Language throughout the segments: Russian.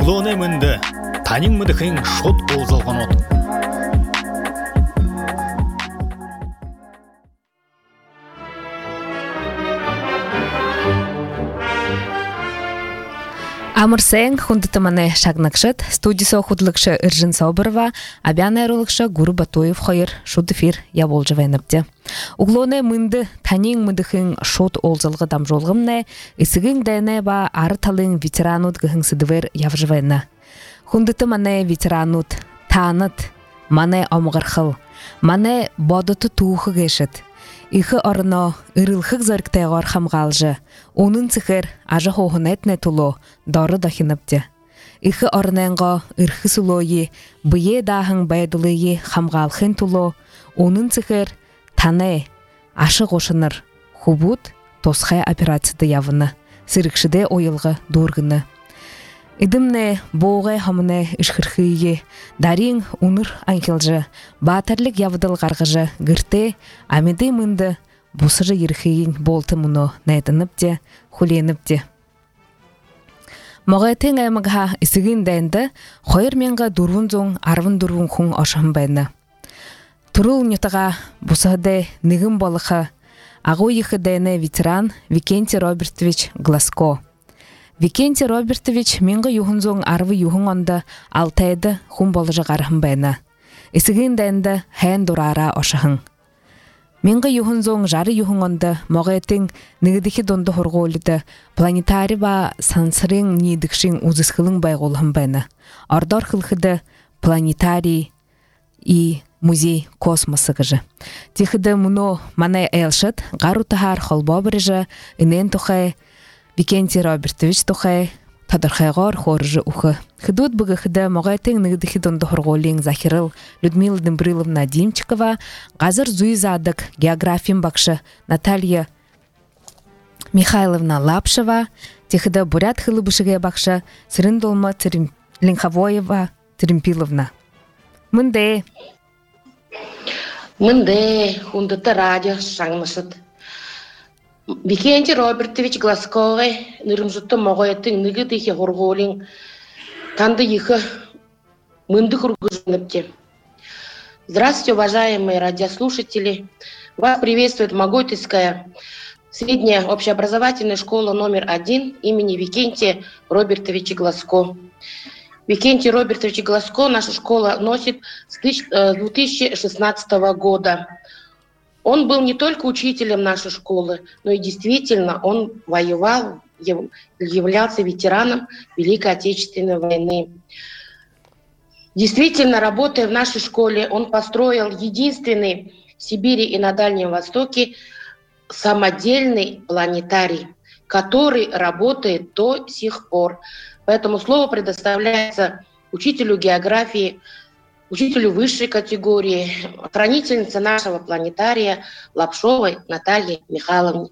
Углооны мэнде танин мыдыхын шот олзалган от. Амырсен хундытыманы шагнакшыт, студисо худлыкшы Иржин Соборова, абян айрылыкшы Гуру Батуев хойыр шудыфир яболжывайныпты. Углооны мынды танин мыдыхын шот олзалгы дамжолгымны, исыгын дайны ба ары талын ветеранут гыхын сыдывыр явжывайны. Хундытыманы ветеранут тааныт, маны омғырхыл, маны бодыты туухы гешіт. Ихы орно ырылхык зөрктайгор хамгалжы, онын цихыр ажы хоғын этне тулу дары дахыныпты. Ихы орненго ырхы сулойы, бые дахын байдылыйы хамгалхын тулу, онын цихыр таны, ашы қошыныр, хубут тосхай операцияды явыны, сырыкшыды ойылғы доргыны. Идымне боғай хамыны ішқырхыйы, дарин уныр анхилжы, батарлық явыдыл қарғыжы гірте, амеды мынды бұсыры ерхейін болты мұны найдыныпте, хуленіпте. Моғайтын аймыға ісігін дайынды, қойыр менға дұрвын зоң арвын дұрвын құң ашын байны. Тұрыл нетіға бұсады нығын балықы, ағу ехі дайыны ветеран Викентий Робертович Гласко. Викентий Робертович менгі юхынзоң арвы юхын онды алтайды хун болыжы қархын байны. Исігін дайынды хайын дұрара ошығын. Менгі юхынзоң жары юхын онды моғайтын нігідікі донды хорғолыды планетари ба сансырын нейдікшін ұзысқылың байғолығын байны. Ордор қылқыды планетарий и музей космосы ғыжы. Тихіді мұны манай әйлшыт, ғару тахар холбо біріжі, инен тұхай, Викентий Робертович тухай тадархайгор хоржы ухы. Хидут быгы хида моғайтын нігдіхі донды хорголин Захирыл Людмила Дембриловна Димчикова, ғазыр зуизадық географин бақшы Наталья Михайловна Лапшева, техіда бурят хылы бішіге бақшы Сырындолма Линхавоева Тримпиловна. Мынде? Мынде, хундыты радио шаңмышыт. Викентий Робертович Гласковый, нырымжытты моғайтын ныгы дехе хорголин, танды ехы мынды кургызыныпте. Здравствуйте, уважаемые радиослушатели. Вас приветствует Моготинская средняя общеобразовательная школа номер 1 имени Викентия Робертовича Гласко. Викентий Робертович Гласко наша школа носит с 2016 года. Он был не только учителем нашей школы, но и действительно он воевал, являлся ветераном Великой Отечественной войны. Действительно, работая в нашей школе, он построил единственный в Сибири и на Дальнем Востоке самодельный планетарий, который работает до сих пор. Поэтому слово предоставляется учителю географии, учителю высшей категории, хранительнице нашего планетария Лапшовой Наталье Михайловне.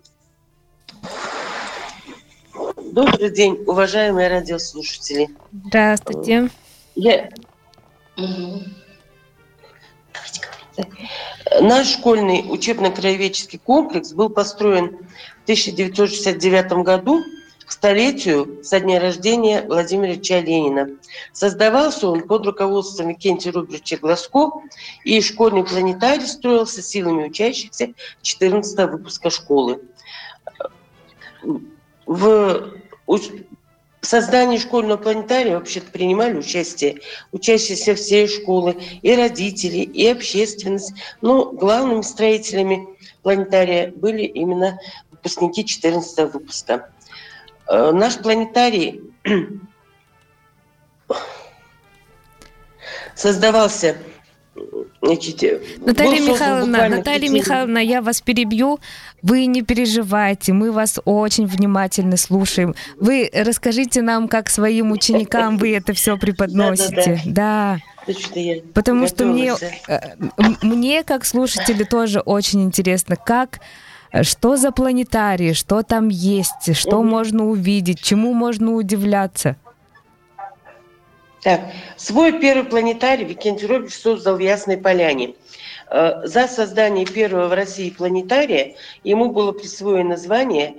Добрый день, уважаемые радиослушатели. Здравствуйте. Наш школьный учебно-краеведческий комплекс был построен в 1969 году к столетию со дня рождения Владимира Ильича Ленина. Создавался он под руководством Викентия Робертовича Гласко, и школьный планетарий строился силами учащихся 14 выпуска школы. В создании школьного планетария вообще-то принимали участие учащиеся всей школы, и родители, и общественность. Но главными строителями планетария были именно выпускники 14 выпуска. Наш планетарий создавался... Наталья Михайловна, я вас перебью. Вы не переживайте, мы вас очень внимательно слушаем. Вы расскажите нам, как своим ученикам вы это все преподносите. Да. Потому что мне, как слушателю, тоже очень интересно, что за планетарий, что там есть, что можно увидеть, чему можно удивляться. Так, свой первый планетарий Викентий Робертович создал в Ясной Поляне. За создание первого в России планетария ему было присвоено звание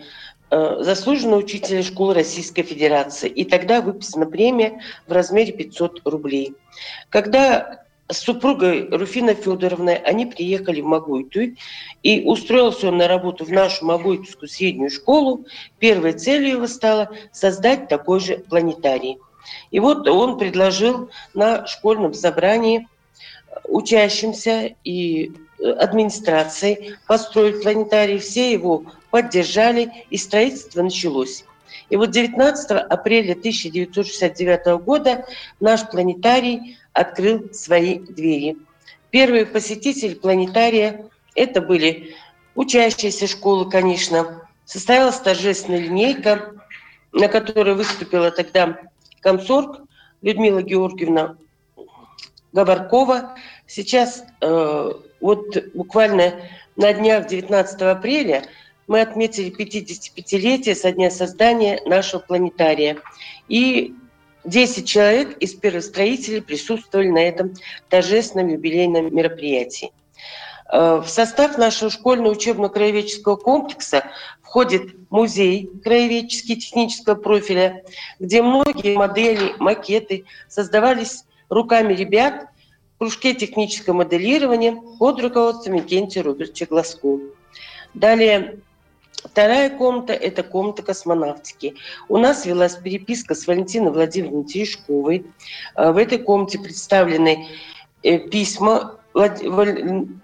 заслуженного учителя школы Российской Федерации. И тогда выписана премия в размере 500 рублей. Когда с супругой Руфиной Федоровной они приехали в Магойту, и устроился он на работу в нашу Магойтовскую среднюю школу, первой целью его стало создать такой же планетарий. И вот он предложил на школьном собрании учащимся и администрации построить планетарий. Все его поддержали, и строительство началось. И вот 19 апреля 1969 года наш планетарий открыл свои двери. Первые посетители планетария – это были учащиеся школы, конечно. Состоялась торжественная линейка, на которой выступила тогда комсорг Людмила Георгиевна Габаркова. Сейчас вот буквально на днях 19 апреля мы отметили 55-летие со дня создания нашего планетария. И 10 человек из первых строителей присутствовали на этом торжественном юбилейном мероприятии. В состав нашего школьного учебно-краеведческого комплекса входит музей краеведческий технического профиля, где многие модели, макеты создавались руками ребят в кружке технического моделирования под руководством Викентия Робертовича Глазко. Далее, вторая комната – это комната космонавтики. У нас велась переписка с Валентиной Владимировной Терешковой. В этой комнате представлены письма Валентины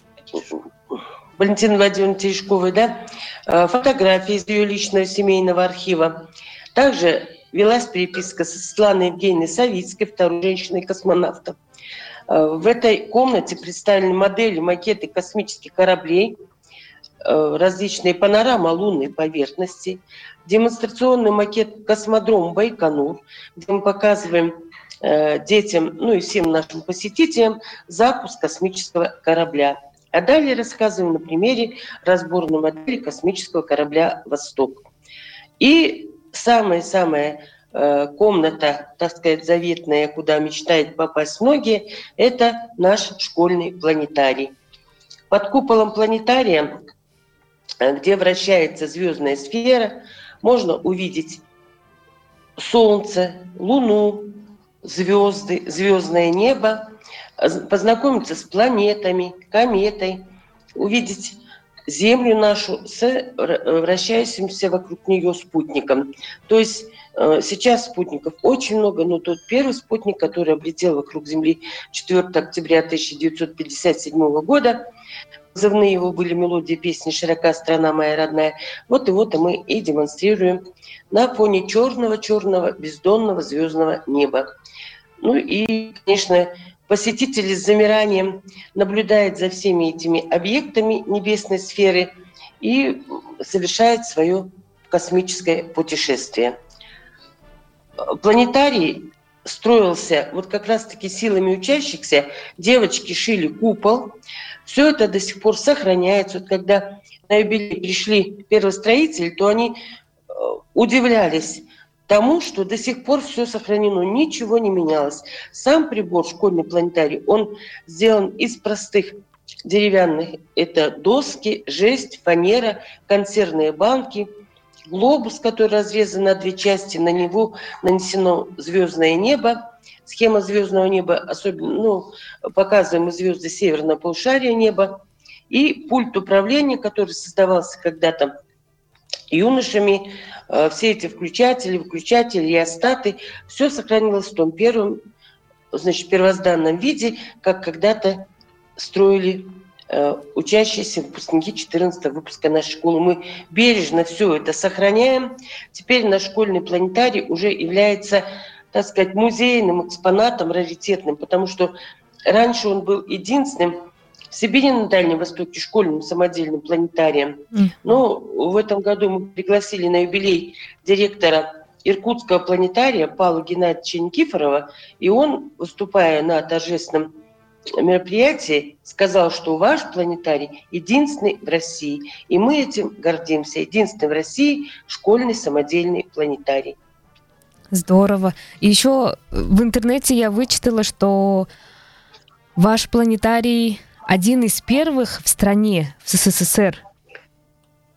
Владимировны Терешковой, фотографии из ее личного семейного архива. Также велась переписка со Светланой Евгеньевной Савицкой, второй женщиной-космонавтом. В этой комнате представлены модели, макеты космических кораблей, различные панорамы лунной поверхности, демонстрационный макет космодрома Байконур, где мы показываем детям, и всем нашим посетителям запуск космического корабля. А далее рассказываем на примере разборной модели космического корабля «Восток». И самая-самая комната, так сказать, заветная, куда мечтают попасть многие, это наш школьный планетарий. Под куполом планетария, где вращается звездная сфера, можно увидеть Солнце, Луну, звезды, звездное небо, познакомиться с планетами, кометой, увидеть Землю нашу с вращающимся вокруг нее спутником. То есть сейчас спутников очень много, но тот первый спутник, который облетел вокруг Земли 4 октября 1957 года, позывные его были мелодии песни «Широка страна моя родная». Вот мы и демонстрируем на фоне черного-черного бездонного звездного неба. И, конечно, посетители с замиранием наблюдают за всеми этими объектами небесной сферы и совершают свое космическое путешествие. Планетарий строился вот как раз-таки силами учащихся. Девочки шили купол. Все это до сих пор сохраняется. Вот когда на юбилей пришли первостроители, то они удивлялись тому, что до сих пор все сохранено, ничего не менялось. Сам прибор, школьный планетарий, он сделан из простых деревянных. Это доски, жесть, фанера, консервные банки, глобус, который разрезан на две части, на него нанесено звездное небо. Схема звездного неба, особенно, показываем звезды северного полушария неба. И пульт управления, который создавался когда-то юношами, все эти включатели, выключатели, реостаты, все сохранилось в том первозданном виде, как когда-то строили учащиеся выпускники 14 выпуска нашей школы. Мы бережно все это сохраняем. Теперь наш школьный планетарий уже является, так сказать, музейным экспонатом, раритетным, потому что раньше он был единственным в Сибири на Дальнем Востоке школьным самодельным планетарием. Но в этом году мы пригласили на юбилей директора Иркутского планетария Павла Геннадьевича Никифорова, и он, выступая на торжественном мероприятии, сказал, что ваш планетарий единственный в России, и мы этим гордимся. Единственный в России школьный самодельный планетарий. Здорово. И еще в интернете я вычитала, что ваш планетарий один из первых в стране, в СССР.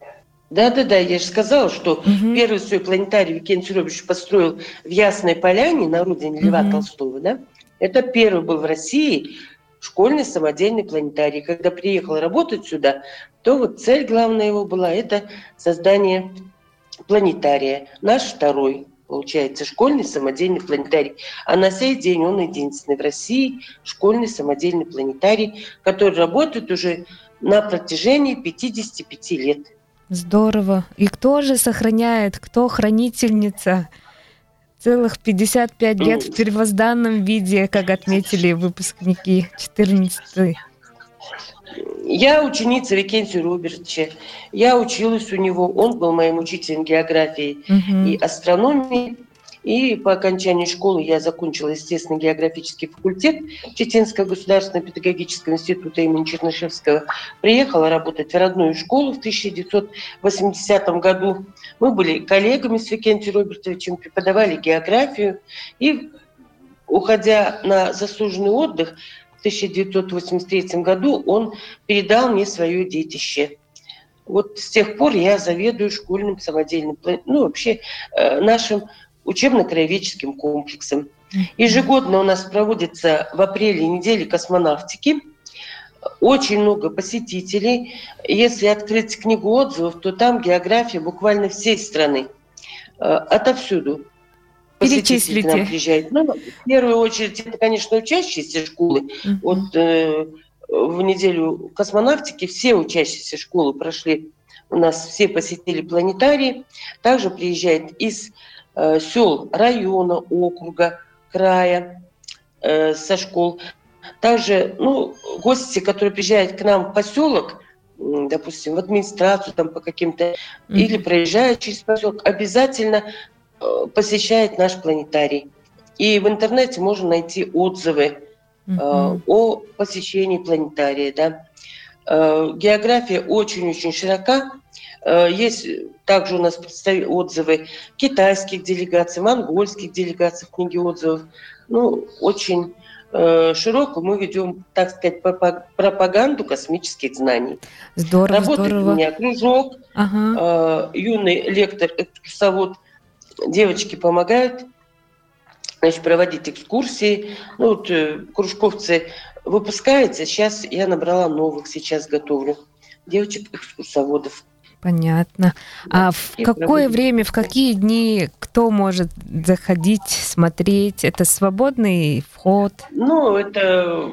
Да, я же сказала, что первый свой планетарий Викентий Робертович построил в Ясной Поляне на родине Льва Толстого, да? Это первый был в России школьный самодельный планетарий. Когда приехал работать сюда, то вот цель главная его была – это создание планетария. Наш второй, получается, школьный самодельный планетарий. А на сей день он единственный в России школьный самодельный планетарий, который работает уже на протяжении 55 лет. Здорово. И кто же сохраняет, кто хранительница? Целых 55 лет в первозданном виде, как отметили выпускники 14-й. Я ученица Викентия Робертовича. Я училась у него. Он был моим учителем географии и астрономии. И по окончании школы я закончила, естественно, географический факультет Читинского государственного педагогического института имени Чернышевского. Приехала работать в родную школу в 1980 году. Мы были коллегами с Викентием Робертовичем, преподавали географию. И, уходя на заслуженный отдых, в 1983 году он передал мне свое детище. Вот с тех пор я заведую школьным самодельным, вообще нашим учебно-краеведческим комплексом. Ежегодно у нас проводится в апреле неделя космонавтики. Очень много посетителей. Если открыть книгу отзывов, то там география буквально всей страны. Отовсюду посетители к нам приезжают. В первую очередь, это, конечно, учащиеся школы. Вот в неделю космонавтики все учащиеся школы прошли. У нас все посетили планетарии. Также приезжают из сел, района, округа, края, со школ. Также гости, которые приезжают к нам в поселок, допустим, в администрацию там, по каким-то, или проезжают через поселок, обязательно посещают наш планетарий. И в интернете можно найти отзывы о посещении планетария. Да. География очень-очень широка. Есть также у нас отзывы китайских делегаций, монгольских делегаций в книге отзывов. Очень широко мы ведем, так сказать, пропаганду космических знаний. Здорово, Работает здорово. У меня кружок, юный лектор-экскурсовод. Девочки помогают, проводить экскурсии. Кружковцы выпускаются. Сейчас я набрала новых, сейчас готовлю девочек-экскурсоводов. Понятно. А в какое время, в какие дни кто может заходить, смотреть? Это свободный вход? Это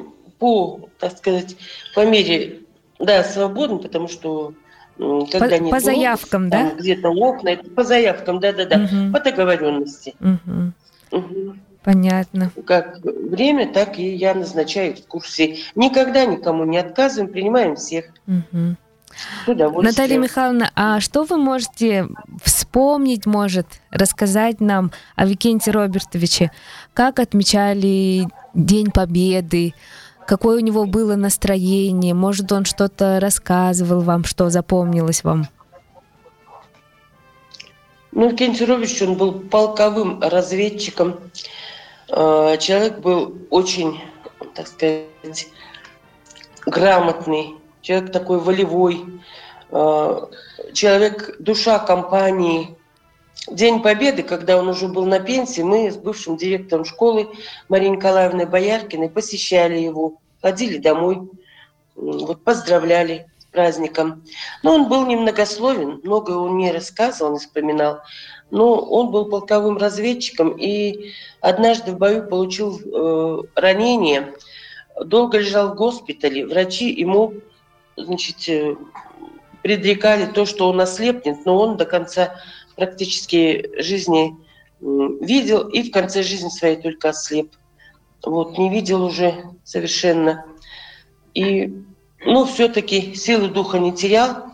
по мере, свободно, потому что когда по заявкам, да? Где-то окна, это по заявкам, да, по договоренности. Понятно. Как время, так и я назначаю экскурсии. Никогда никому не отказываем, принимаем всех. Наталья Михайловна, а что вы можете вспомнить, рассказать нам о Викентии Робертовиче? Как отмечали День Победы? Какое у него было настроение? Может, он что-то рассказывал вам, что запомнилось вам? Викентий Робертович, он был полковым разведчиком. Человек был очень, так сказать, грамотный. Человек такой волевой, человек, душа компании. День Победы, когда он уже был на пенсии, мы с бывшим директором школы Марией Николаевной Бояркиной посещали его, ходили домой, поздравляли с праздником. Он был немногословен, многое он не рассказывал, не вспоминал, но он был полковым разведчиком и однажды в бою получил ранение, долго лежал в госпитале, врачи ему предрекали то, что он ослепнет, но он до конца практически жизни видел и в конце жизни своей только ослеп. Не видел уже совершенно. И, все-таки силы духа не терял.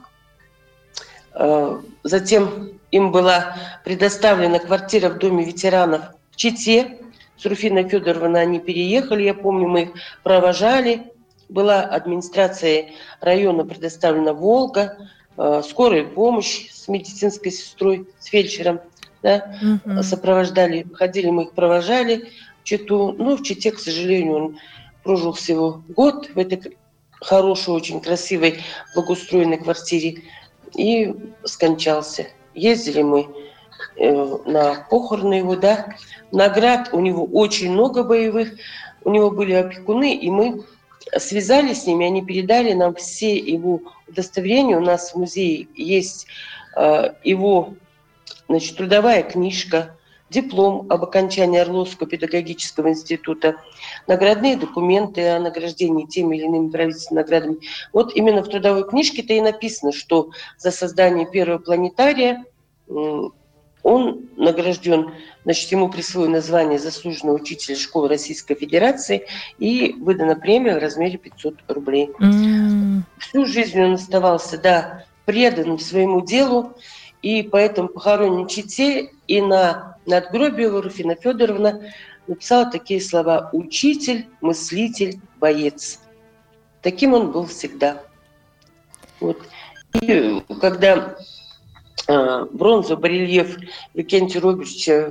Затем им была предоставлена квартира в доме ветеранов в Чите. С Руфиной Федоровной они переехали, я помню, мы их провожали. Была администрация района предоставлена «Волга», скорая помощь с медицинской сестрой, с фельдшером, сопровождали, ходили, мы их провожали в Читу. В Чите, к сожалению, он прожил всего год в этой хорошей, очень красивой, благоустроенной квартире. и скончался. Ездили мы на похороны его, да. Наград у него очень много боевых, у него были опекуны, и мы связались с ними, они передали нам все его удостоверения. У нас в музее есть его, значит, трудовая книжка, диплом об окончании Орловского педагогического института, наградные документы о награждении теми или иными правительственными наградами. Вот именно в трудовой книжке-то и написано, что за создание первого планетария он награжден, значит, ему присвоено звание заслуженного учителя школы Российской Федерации и выдана премия в размере 500 рублей. Всю жизнь он оставался, да, преданным своему делу, и поэтому похоронен в Чите, и на надгробии Руфина Федоровна написала такие слова: «Учитель, мыслитель, боец». Таким он был всегда. Вот. И когда бронзовый барельеф Викентия Робертовича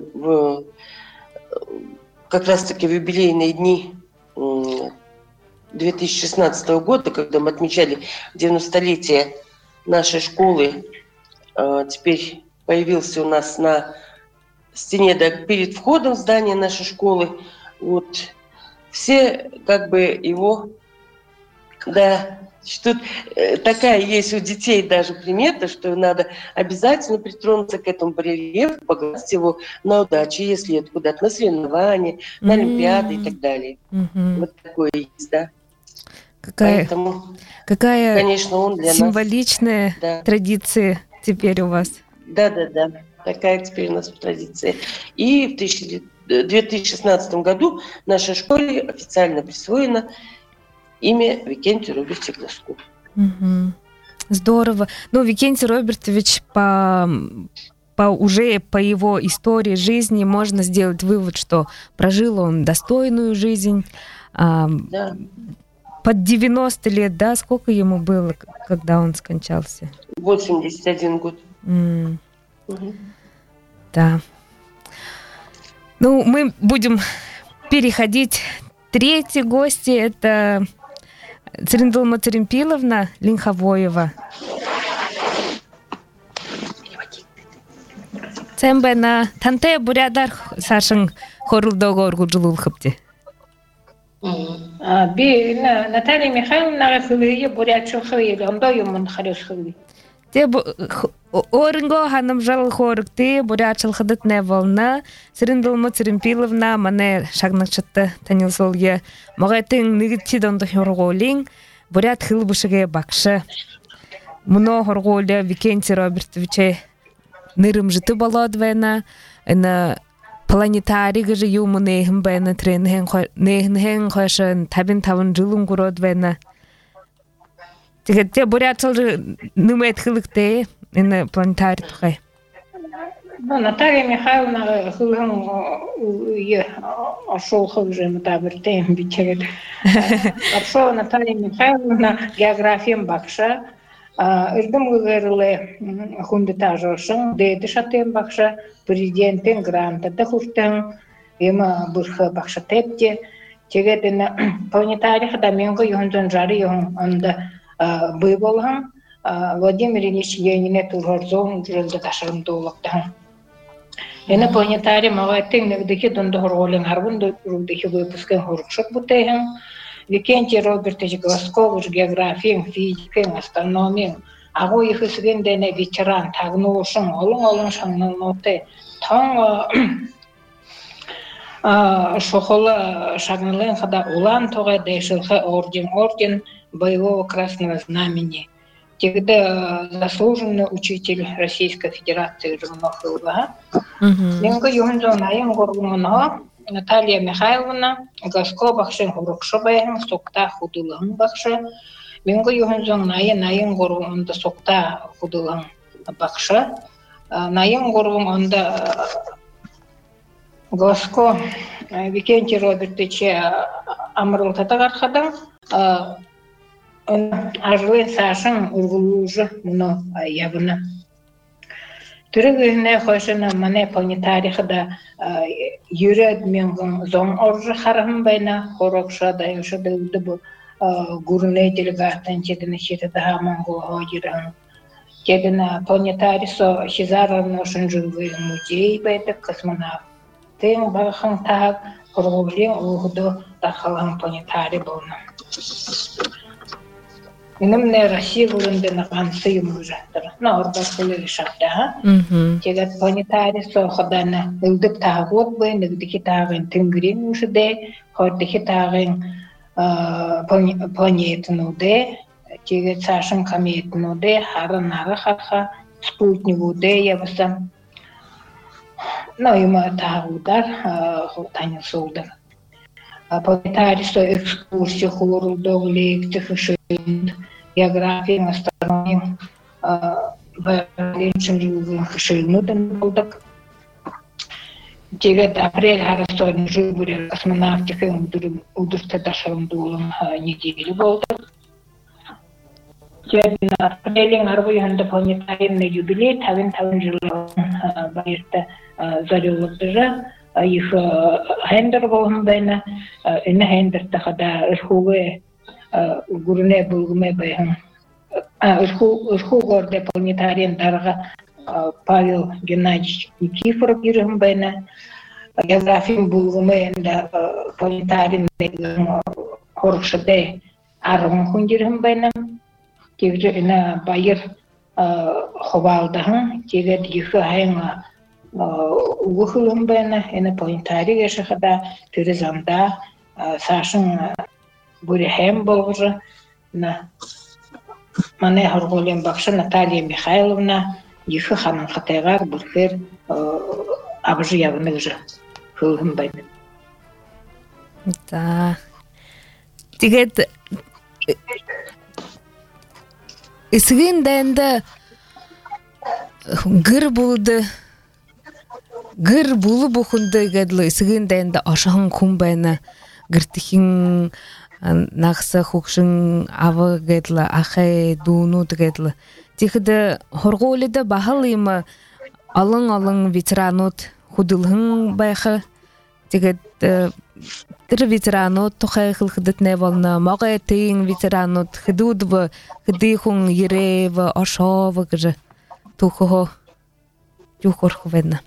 как раз-таки в юбилейные дни 2016 года, когда мы отмечали 90-летие нашей школы, теперь появился у нас на стене, да, перед входом в здание нашей школы. Вот. Все как бы его, да, что такая есть у детей даже примета, что надо обязательно притронуться к этому барельефу, погладить его на удачу, если это куда-то на соревнования, на Олимпиады и так далее. Вот такое есть, да. Поэтому, какая конечно, он для символичная нас, да, традиция теперь у вас. Да. Такая теперь у нас традиция. И в 2016 году нашей школе официально присвоено имя Викентия Робертовича Глазко. Здорово. Ну, Викентий Робертович, уже по его истории жизни можно сделать вывод, что прожил он достойную жизнь. Да. Под 90 лет, да? Сколько ему было, когда он скончался? 81 год. Да. Ну, мы будем переходить. Третий гость — это Цырындылма Цырымпиловна Линховоева. Цембе на танте бурядар сашын хорулдого оргуджулул хыпти. Наталья Михайловна хылые бурячыл хылые, онда юмун харыш хылые. Те орынго ханым жал хорыкты бурячыл хыдыт не волна. Цырындылма Цырымпиловна мане шагнакчытты танилсолге магайтын нигитчи донды хорголин бурят хыл бушыге бакшы. Муно хорголя Викентий Робертовиче нырымжыты баладвена, на планетарий гыжы юму нехим бэна нехин хошын табин жылын куродвена. Те бурятыл нымет хылыкте на планетарий тухай. Наталья Михайловна хылын ашол хылжы мутабыртен бичерет. Ашол Наталья Михайловна географиям бакша. Ирдым гыгырылы хундыта жошын, дейді шатен бақша, президенттен гранты да хұртын, ема бұрхы бақша тепте. Тегедіні планетарихда менгі юхынзын жары юхын онда бүй болған, Владимир Ильич Ленине турғырзон жүрілді ташырымды олықтан. Ені планетарий мағайттың нігдікі дұнды ғырғолын арбынды үрілдікі выпускен ғырықшық бұтайын. Викентий Робертович Глазко географиям, физикам, астрономиям, агу их исгендене ветеран, тагнушын, олың шаңнын ноты, таң шохолы шагнылын хада улан тоға дэшилхэ орден боевого красного знамени. Тегде заслуженный учитель Российской Федерации Жумахылга. Менгі юнзон айын горгуңына Наталья Михайловна Глазко бақшын ғұрықшы байын соқта худылығын бақшы. Менгі юнзон айын горгуңында соқта худылығын бақшы. Найын горгуңында Глазко Викентий Робертович амырылтата қарқадан ажылын сашын үргілужы мұны ябыны. Түрігіне қойшыны мане планетарихыда юред менгін зон оржы қарығын байна қорықша да юшы дылды бұл гурне делегаттан четіні шеті daha Mongola jirang. Тегена планетарисо Хизаровна Шинжулвы музей байтык космонавтын бахын таг құрғылы уғыды тақалан планетарий болны. Инымне Россия ғылымды нағансы юмы жақтыр. Орда құлы шақта. Тегет планетарисо қаданы үлдік тағуыт бай, нүгдікі тағын түнгірен ұшыды, хордікі тағын планетін ұды, тегет сашын қаметін ұды, харын ары қақа, спутник ұды ебісім. Юма тағудар, таңы солды. Планетарисо экскурсия құрылды, лекция хышын, география, астрономия, бәліншін жылғын хышынудан болдық. Тегет апрель арастойын жылбыры космонавтика удырты дашырымды олың неделі болды. Тегет апрелин арбойында планетарийный юбилей, тавин жылы байырты зарелықты жа, их хендер болғын байна, үні хендер тақада үрхуғы гүріне бұлғыме байын. Үрху горде планетариен дарға Павел Геннадьевич Никифоров жүргін байна, географин бұлғыме планетарин хорықшыдай арғын күн жүргін байна. Тегже үні байыр ховалдағын, тегет ехі айыңа уғылым байна, үні планетарий ешіғада түрізамда сашын бүріхем болғыры. Мане ғырғолен бақшы Наталья Михайловна ехі ханын қатайғар бүрхер абжы явыны ғыры ғылым байна. Да. Тегет Исыгын дайында гыр болды, гыр болы бұқынды ғадлы, исыгын дайында ашығын күн байына гыртықын нақсы құқшын авы ғадлы, ақай дуынуды ғадлы. Текіді хорғы олыда бағалыймы алың ветеранот құдылғын байқы, тегет Тыр ветеранот тухай хылхыдыт не волна, мага тыйын ветеранот хыдудвы, хыдыхун еревы, ашавы гыжы тухого юхорху ведна.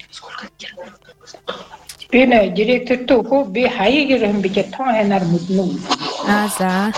Теперь директор туху би хайы гырым бике таңайнар мудну. За.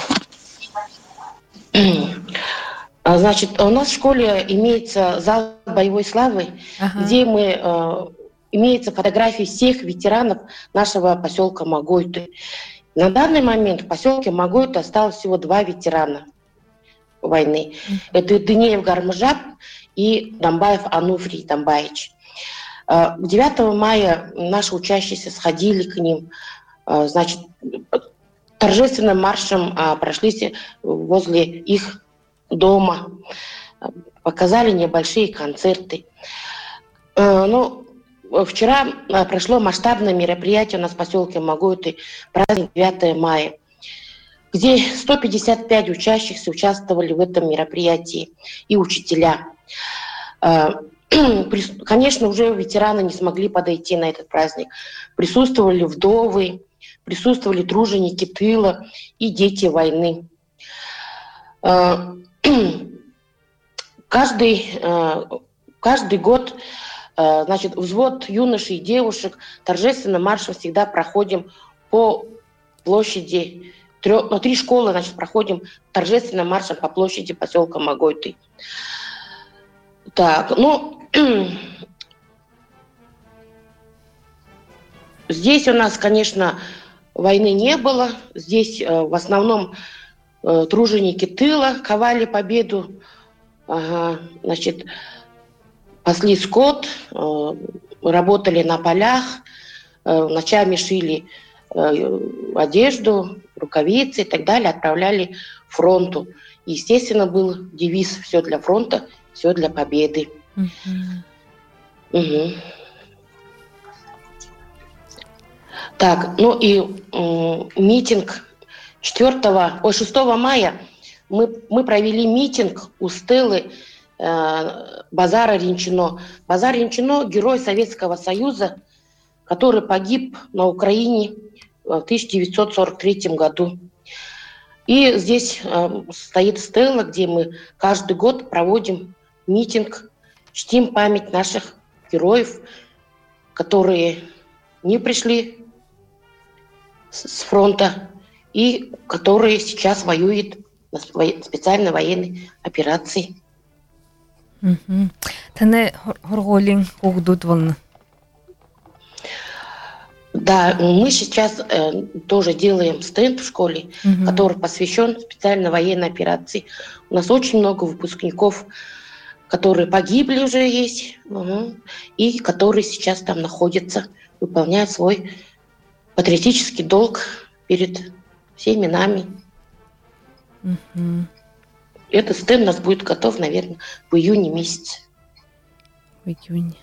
Значит, у нас в школе имеется зал боевой славы, где имеются фотографии всех ветеранов нашего поселка Магойты. На данный момент в поселке Магойты осталось всего 2 ветерана войны. Это Дынеев Гармыжап и Домбаев Ануфрий Домбаевич. 9 мая наши учащиеся сходили к ним, значит, торжественным маршем прошлись возле их дома, показали небольшие концерты. Вчера прошло масштабное мероприятие у нас в поселке Магойты, праздник 9 мая, где 155 учащихся участвовали в этом мероприятии и учителя. Конечно, уже ветераны не смогли подойти на этот праздник. Присутствовали вдовы, присутствовали труженики тыла и дети войны. Каждый год, значит, взвод юношей и девушек торжественным маршем всегда проходим по площади, 3 школы, значит, проходим торжественным маршем по площади поселка Магойты. Так, здесь у нас, конечно, войны не было. Здесь в основном труженики тыла ковали победу, значит, пасли скот, работали на полях, ночами шили одежду, рукавицы и так далее, отправляли фронту. Естественно, был девиз «Все для фронта, все для победы». Так, митинг 6 мая мы провели митинг у стелы Базара Ринчино. Базар Ринчино – герой Советского Союза, который погиб на Украине в 1943 году. И здесь стоит стела, где мы каждый год проводим митинг, чтим память наших героев, которые не пришли с фронта и которые сейчас воюют на специальной военной операции. Тане хорголин угдут волны. Да, мы сейчас тоже делаем стенд в школе, который посвящен специальной военной операции. У нас очень много выпускников, которые погибли уже есть, и которые сейчас там находятся, выполняют свой патриотический долг перед всеми нами. Этот стенд у нас будет готов, наверное, в июне месяце. В июне.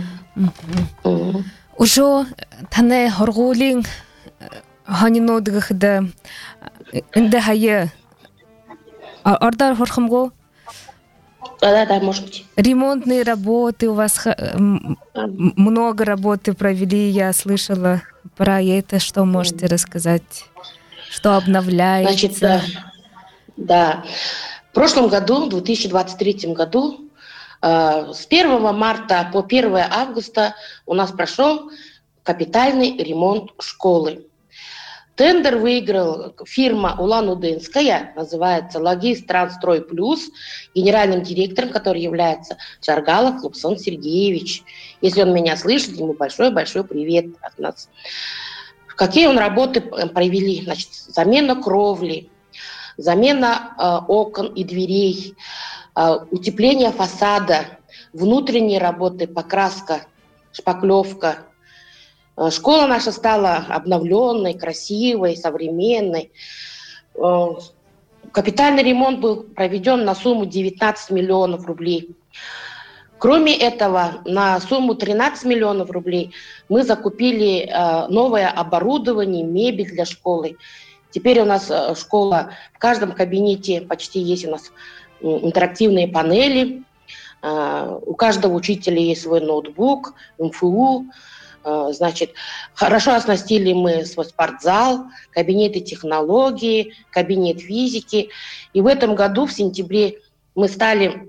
Уже тане хорголин ханинодгахда инде хае ордар хорхамго. Да, может быть. Ремонтные работы у вас много работы провели, я слышала про это. Что можете рассказать? Что обновляется? Значит, да. В прошлом году, в 2023 году, с 1 марта по 1 августа у нас прошел капитальный ремонт школы. Тендер выиграл фирма Улан-Удэнская, называется «Логистранстрой Плюс», генеральным директором, который является Чаргалов Лупсон Сергеевич. Если он меня слышит, ему большой-большой привет от нас. Какие он работы провели? Значит, замена кровли, замена окон и дверей, утепление фасада, внутренние работы, покраска, шпаклевка. Школа наша стала обновленной, красивой, современной. Капитальный ремонт был проведен на сумму 19 миллионов рублей. Кроме этого, на сумму 13 миллионов рублей мы закупили новое оборудование, мебель для школы. Теперь у нас школа, в каждом кабинете почти есть у нас интерактивные панели. У каждого учителя есть свой ноутбук, МФУ. Значит, хорошо оснастили мы свой спортзал, кабинеты технологии, кабинет физики. И в этом году, в сентябре, мы стали...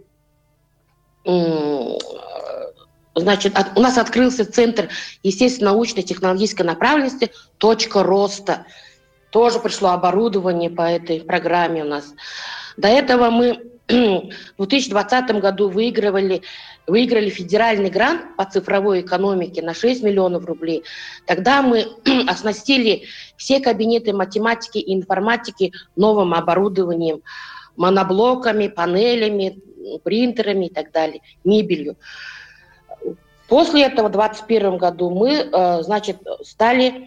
Значит, у нас открылся центр естественно-научной технологической направленности «Точка роста». Тоже пришло оборудование по этой программе у нас. До этого мы в 2020 году выиграли федеральный грант по цифровой экономике на 6 миллионов рублей. Тогда мы оснастили все кабинеты математики и информатики новым оборудованием, моноблоками, панелями, принтерами и так далее, мебелью. После этого в 2021 году мы, значит, стали...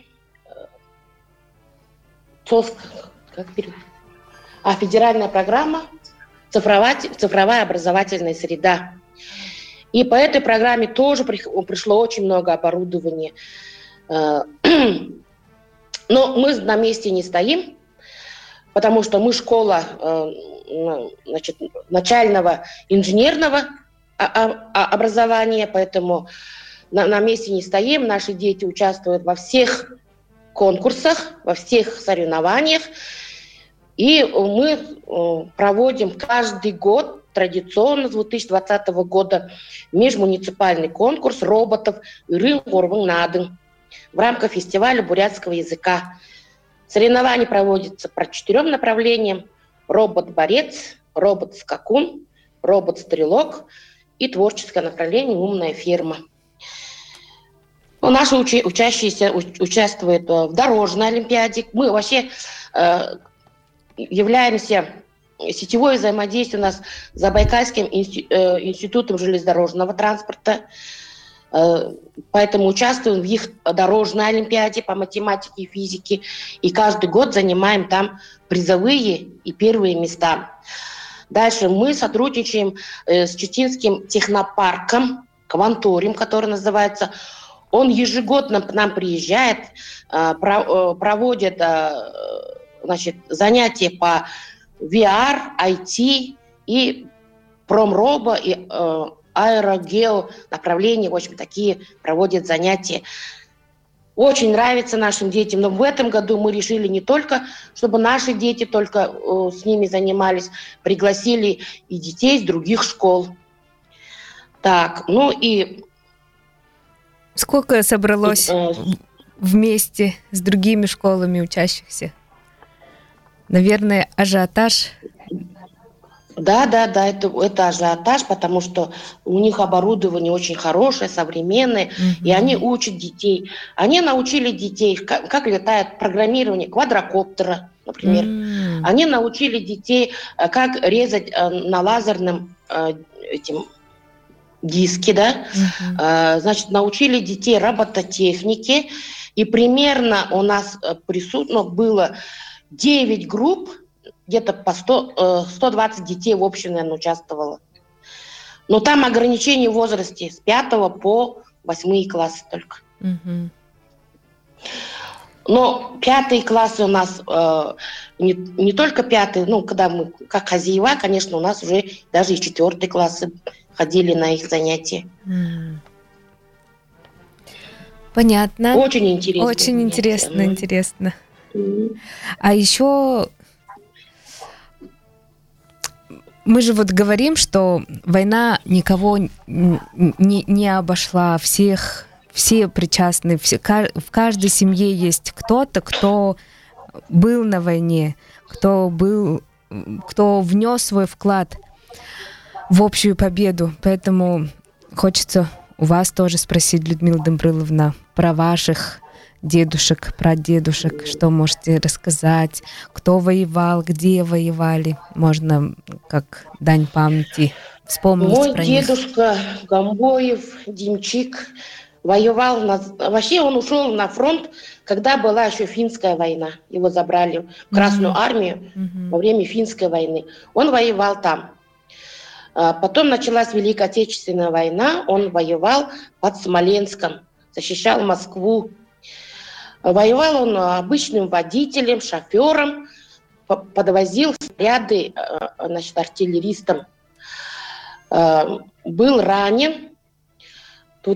федеральная программа «Цифровая образовательная среда». И по этой программе тоже пришло очень много оборудования. Но мы на месте не стоим, потому что мы школа, значит, начального инженерного образования, поэтому на месте не стоим. Наши дети участвуют во всех конкурсах, во всех соревнованиях. И мы проводим каждый год, традиционно с 2020 года, межмуниципальный конкурс роботов «Ирым-Горвың-Надың» в рамках фестиваля бурятского языка. Соревнования проводятся по 4 направлениям: робот-борец, робот-скакун, робот-стрелок и творческое направление «Умная ферма». Наши учащиеся участвуют в дорожной олимпиаде. Мы вообще являемся сетевое взаимодействие у нас с Забайкальским институтом железнодорожного транспорта. Поэтому участвуем в их дорожной олимпиаде по математике и физике. И каждый год занимаем там призовые и первые места. Дальше мы сотрудничаем с Читинским технопарком, Кванториум, который называется. Он ежегодно к нам приезжает, проводит, значит, занятия по VR, IT и промробо, и аэрогео направления. В общем, такие проводят занятия. Очень нравится нашим детям. Но в этом году мы решили не только, чтобы наши дети только с ними занимались, пригласили и детей из других школ. Так, ну и... Сколько собралось вместе с другими школами учащихся? Наверное, ажиотаж. Да, это ажиотаж, потому что у них оборудование очень хорошее, современное, и они учат детей. Они научили детей, как летает программирование квадрокоптера, например. Они научили детей, как резать на лазерном этим диске, да. Значит, научили детей робототехнике, и примерно у нас было 9 групп, где-то по 120 детей в общем, наверное, участвовало. Но там ограничение в возрасте с 5 по 8 классы только. Но 5 классы у нас не только 5, ну, когда мы как хозяева, конечно, у нас уже даже и 4 классы ходили на их занятия. Понятно. Очень интересно. Очень интересно. А еще мы же вот говорим, что война никого не обошла, все причастны, в каждой семье есть кто-то, кто был на войне, кто внес свой вклад в общую победу. Поэтому хочется у вас тоже спросить, Людмила Домбрыловна, про ваших дедушек, прадедушек, что можете рассказать, кто воевал, где воевали, можно как дань памяти вспомнить Мой про них. дедушка Гамбоев, Демчик, воевал, вообще он ушел на фронт, когда была еще финская война, его забрали в Красную армию во время финской войны, он воевал там. Потом началась Великая Отечественная война, он воевал под Смоленском, защищал Москву. Воевал он обычным водителем, шофером, подвозил снаряды, значит, артиллеристам. Был ранен. В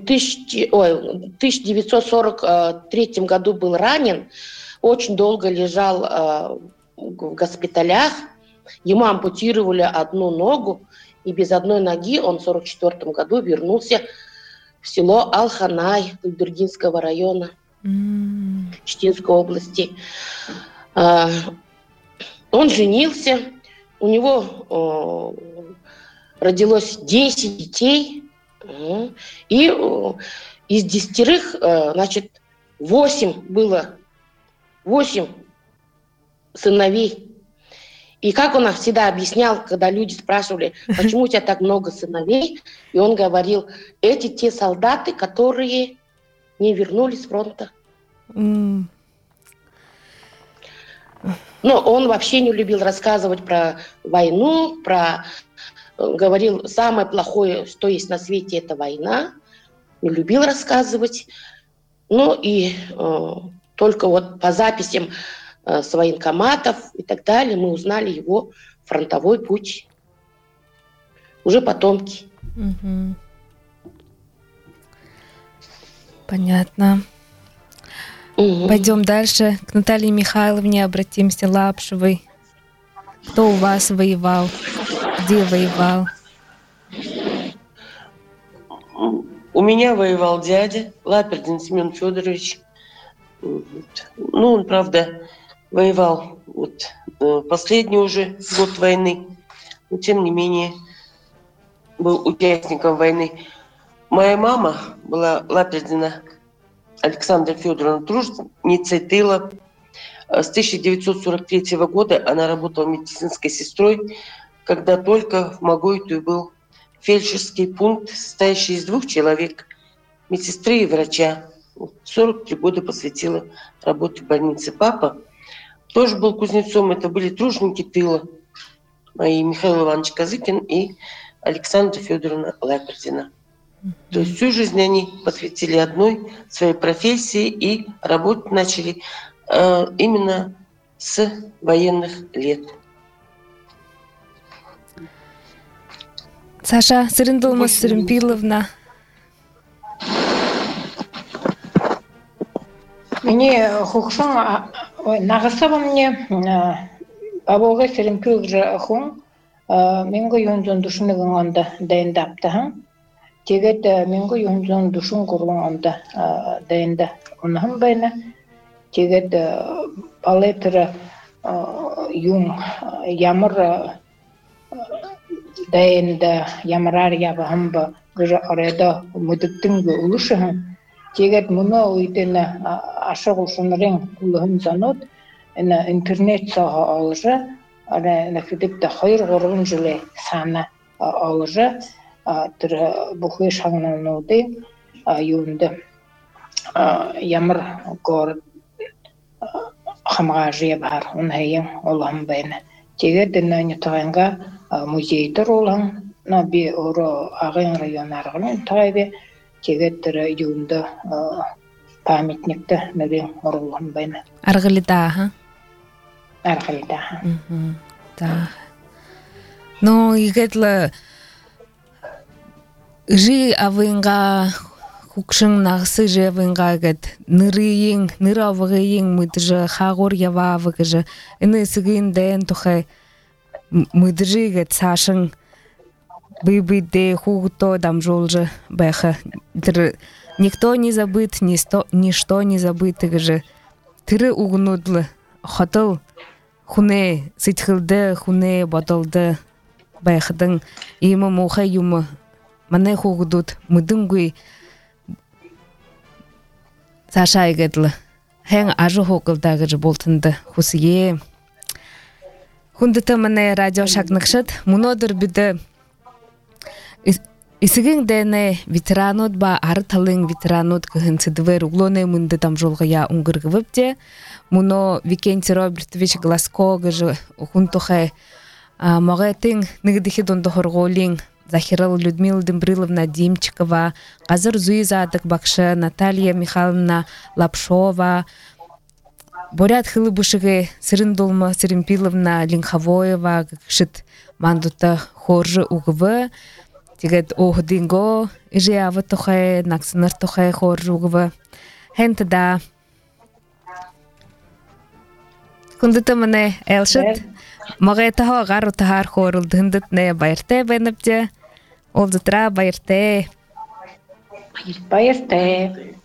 1943 году был ранен. Очень долго лежал в госпиталях. Ему ампутировали одну ногу. И без одной ноги он в 1944 году вернулся в село Алханай Дургинского района. Читинской области. Он женился, у него родилось 10 детей, и из 10, значит, 8 сыновей. И как он всегда объяснял, когда люди спрашивали, почему у тебя так много сыновей, и он говорил, эти те солдаты, которые не вернулись с фронта. Но он вообще не любил рассказывать про войну, говорил, самое плохое, что есть на свете, это война. Не любил рассказывать. Ну и только вот по записям с военкоматов и так далее мы узнали его фронтовой путь. Уже потомки. Понятно. Пойдем дальше. К Наталье Михайловне обратимся, Лапшевой. Кто у вас воевал? Где воевал? У меня воевал дядя Лапердин Семен Федорович. Ну, он, правда, воевал последний уже год войны, но тем не менее был участником войны. Моя мама была Лапердина Александра Федоровна, труженицей тыла. С 1943 года она работала медицинской сестрой, когда только в Могойту был фельдшерский пункт, состоящий из 2 человек, медсестры и врача. 43 года посвятила работе в больнице. Папа тоже был кузнецом, это были труженики тыла, мои Михаил Иванович Козыкин и Александра Федоровна Лапердина. То есть всю жизнь они посвятили одной своей профессии и работать начали именно с военных лет. Саша Сырындылмас Сырымпиловна. Мне хухшон нагасаба мне абога Сырымпил же хун менго юнзон душныгында дайындапты. Teget mengo yunzon duşun kurun onda dayında onahım bayna. Teget paletra yung yamır dayında yamırar yapahım ba arada mudıktın bu uluşahım. Teget bunu uytena aşağı olsunların kulağım zanot. İnternet saha alıcı. Ana gidip de hayır gorun jule sana alıcı. Bu iş hanginan oldu? Yunda yamır gor hamgajı var. Onun hayın olan bayna. Teget dinle tayanga muzeydir olan. Bir oru ağın rayonlarının tabi. Teget yunda pamitnikte neden olan bayna. Argılida ha. Argılida. Da. No igetla Ji avınga hukşın nağsı ji avınga get nırı avıgıyın mıdırı xağor yava avıgıcı ını sıgın den tuxe mıdırı get saşın быбыде хугто дамжолжы бэха никто не забыт ничто не забыто же тыры угнудлы хотыл хуне сытхылды хуне батылды бэхдың имы муха юмы мане хугдут мыдынгуй саша игедлы хэн ажы хокылдагы же болтынды хусие хундыты мане радио шагныкшыт мунодыр биді Исигин дене ветеранот ба ары талын ветеранот кыгынсыдывер углоне мынды там жолгая унгыргывыпте. Муно Викентий Робертович Гласко гыжы хунтухе могетин нигдихи дондохорголин Захирал Людмила Дембриловна Димчикова, Казыр Зуизадык Бакшы, Наталья Михайловна Лапшова, Борят Хылыбушыгы Сырындолма Сырымпиловна Линхавоева гышыт мандута хоржы угвы. Тигет охдинго ижиавы тухай, наксыныр тухай хоржугвы. Хенті да. Күндіті міне әлшіт. Мағайтаға ғару тахар хорылды хындытне байырте бәніпте. Олдытра байырте. Байырте.